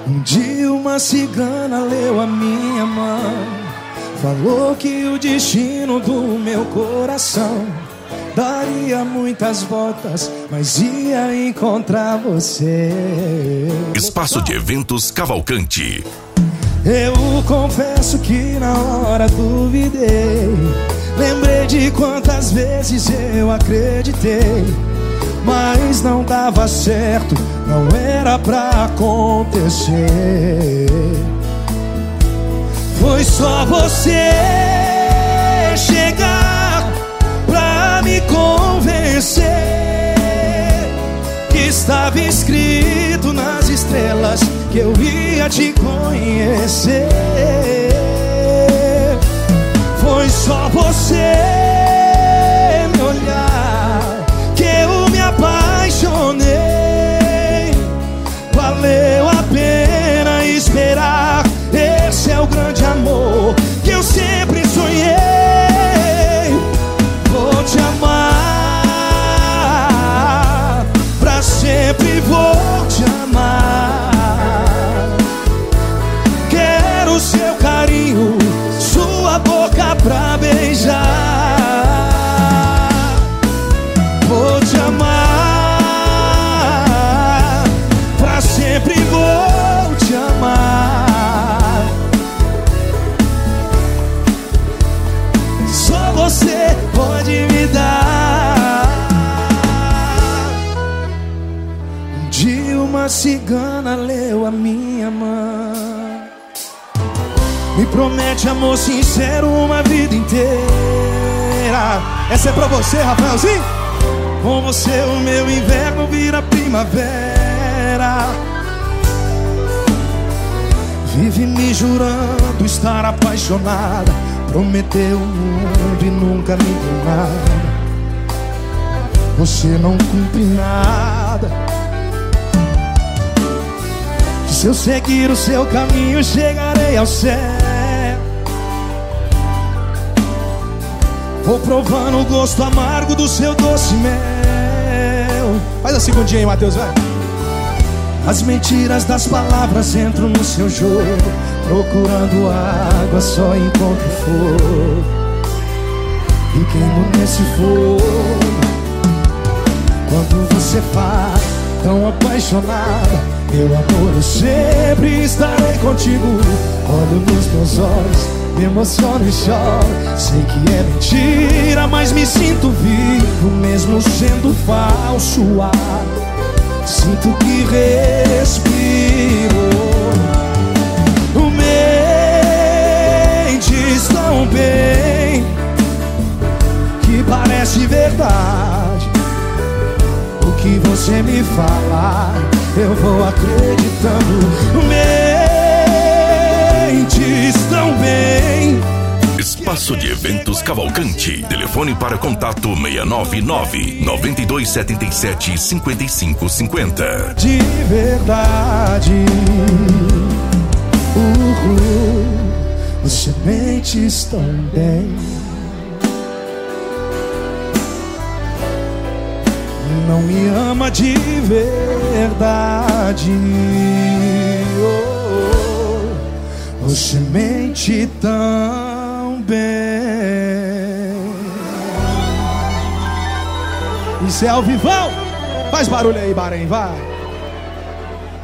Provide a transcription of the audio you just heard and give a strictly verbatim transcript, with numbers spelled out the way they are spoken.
Um dia uma cigana leu a minha mão, falou que o destino do meu coração daria muitas voltas, mas ia encontrar você. Espaço de Eventos Cavalcante. Eu confesso que na hora duvidei, lembrei de quantas vezes eu acreditei, mas não dava certo, não era pra acontecer. Foi só você chegar pra me convencer que estava escrito nas estrelas que eu ia te conhecer. Foi só você me olhar que eu me apaixonei. Valeu a pena esperar, esse é o grande amor que eu sempre sonhei. Vou te amar, pra sempre vou te amar. Quero seu carinho, sua boca pra beijar. Vou te amar, pra sempre vou te amar. Só você pode me dar. Um dia uma cigana leu a minha mão, me promete amor sincero uma vida inteira. Essa é pra você, Rafaelzinho. Com você o meu inverno vira primavera. Vive me jurando estar apaixonada, prometeu o mundo e nunca me deu nada. Você não cumpre nada. Se eu seguir o seu caminho, chegarei ao céu. Vou provando o gosto amargo do seu doce mel. Faz a segundinha aí, Matheus, vai. As mentiras das palavras entram no seu jogo, procurando água só encontro fogo. E queimo nesse fogo. Quando você fala tão apaixonada, meu amor, eu sempre estarei contigo. Olho nos meus olhos, me emociono e choro. Sei que é mentira, mas me sinto vivo, mesmo sendo falso ar. Sinto que respiro. Mentes tão bem que parece verdade. O que você me falar, eu vou acreditando. Mentes tão bem. Espaço de Eventos Cavalcante. Telefone para contato seis nove nove, nove dois sete sete, cinco cinco cinco zero. De verdade, uhul, você mentes tão bem. Não me ama de verdade. Oh, você mente tão bem. Isso é ao vivão. Faz barulho aí, Bahrein, vai.